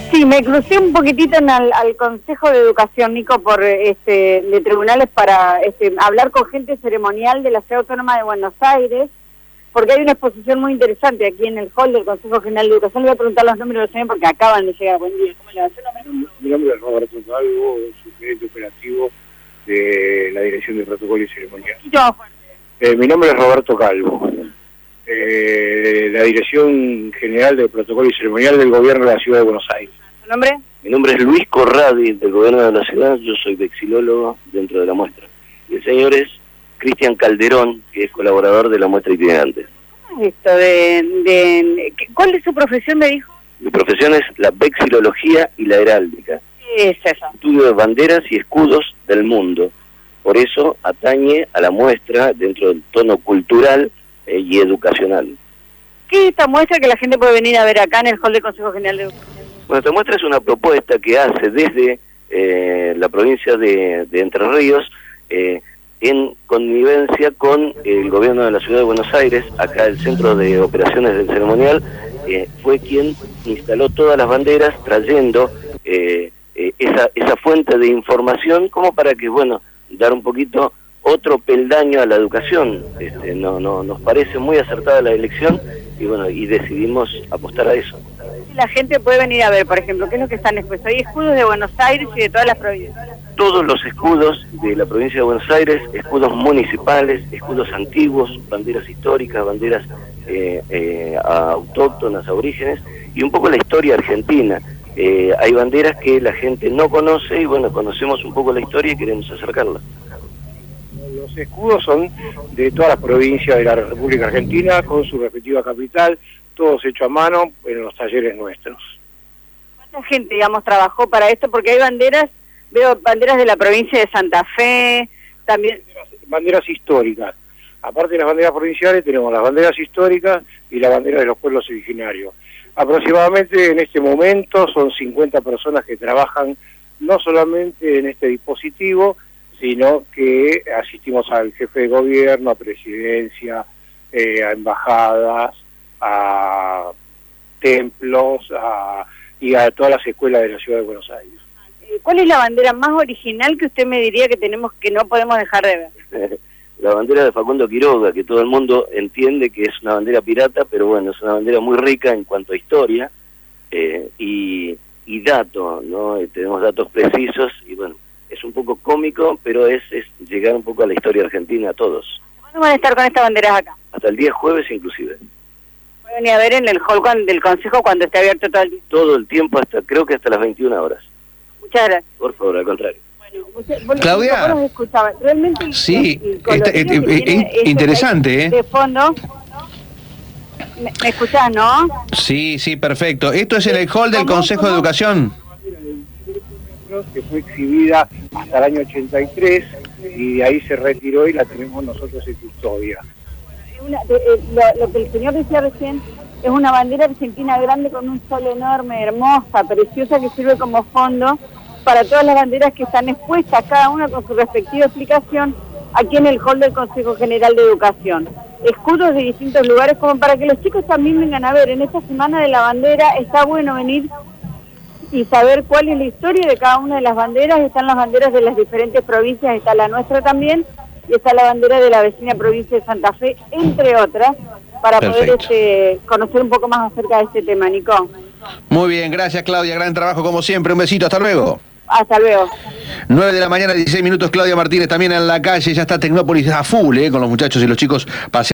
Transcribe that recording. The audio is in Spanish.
Sí, me crucé un poquitito al Consejo de Educación, Nico, de tribunales para hablar con gente ceremonial de la Ciudad Autónoma de Buenos Aires, porque hay una exposición muy interesante aquí en el hall del Consejo General de Educación. Le voy a preguntar los números del señor porque acaban de llegar. Buen día, ¿cómo le va? Mi nombre es Roberto Calvo, soy gerente operativo de la Dirección de Protocolo y Ceremonial. Mi nombre es Roberto Calvo, la Dirección General de Protocolo y Ceremonial del Gobierno de la Ciudad de Buenos Aires. ¿Su nombre? Mi nombre es Luis Corradi, del Gobierno de la Ciudad, yo soy vexilólogo dentro de la muestra. Y el señor es Cristian Calderón, que es colaborador de la muestra itinerante. Esto ¿cuál es su profesión, me dijo? Mi profesión es la vexilología y la heráldica. ¿Qué es eso? Estudio de banderas y escudos del mundo. Por eso atañe a la muestra dentro del tono cultural y educacional. ¿Qué es esta muestra que la gente puede venir a ver acá en el hall del Consejo General de Educación? Bueno, esta muestra es una propuesta que hace desde la provincia de Entre Ríos, en connivencia con el gobierno de la Ciudad de Buenos Aires. Acá el Centro de Operaciones del Ceremonial fue quien instaló todas las banderas, trayendo esa fuente de información como para que, bueno, dar un poquito otro peldaño a la educación. Nos parece muy acertada la elección y bueno, y decidimos apostar a eso. La gente puede venir a ver, por ejemplo, ¿qué es lo que están expuestos? Hay escudos de Buenos Aires y de todas las provincias. Todos los escudos de la provincia de Buenos Aires, escudos municipales, escudos antiguos, banderas históricas, banderas autóctonas, aborígenes, y un poco la historia argentina. Hay banderas que la gente no conoce y bueno, conocemos un poco la historia y queremos acercarla. Los escudos son de todas las provincias de la República Argentina, con su respectiva capital, todos hechos a mano en los talleres nuestros. ¿Cuánta gente, digamos, trabajó para esto? Porque hay banderas, veo banderas de la provincia de Santa Fe, también... Banderas históricas. Aparte de las banderas provinciales, tenemos las banderas históricas y la bandera de los pueblos originarios. Aproximadamente en este momento son 50 personas que trabajan no solamente en este dispositivo, sino que asistimos al jefe de gobierno, a presidencia, a embajadas, a templos y a todas las escuelas de la Ciudad de Buenos Aires. ¿Cuál es la bandera más original que usted me diría que no podemos dejar de ver? La bandera de Facundo Quiroga, que todo el mundo entiende que es una bandera pirata, pero bueno, es una bandera muy rica en cuanto a historia y datos, ¿no? Tenemos datos precisos y bueno, es un poco cómico, pero es llegar un poco a la historia argentina a todos. ¿Cuándo van a estar con estas banderas acá? Hasta el día jueves inclusive. Pueden venir a ver en el hall del Consejo cuando esté abierto todo el día. Todo el tiempo, creo que hasta las 21 horas. Muchas gracias. Por favor, al contrario. Claudia. Realmente sí, interesante, De fondo. ¿Me escuchás, no? Sí, perfecto. Esto es en el hall del Consejo de Educación. Que fue exhibida hasta el año 83 y de ahí se retiró y la tenemos nosotros en custodia. Lo que el señor decía recién es una bandera argentina grande con un sol enorme, hermosa, preciosa, que sirve como fondo para todas las banderas que están expuestas, cada una con su respectiva explicación, aquí en el hall del Consejo General de Educación. Escudos de distintos lugares, como para que los chicos también vengan a ver. En esta semana de la bandera está bueno venir y saber cuál es la historia de cada una de las banderas. Están las banderas de las diferentes provincias, está la nuestra también, y está la bandera de la vecina provincia de Santa Fe, entre otras, para poder conocer un poco más acerca de este tema, Nico. Muy bien, gracias Claudia, gran trabajo como siempre, un besito, hasta luego. Hasta luego. 9 de la mañana, 16 minutos, Claudia Martínez también en la calle, ya está Tecnópolis a full, con los muchachos y los chicos paseando.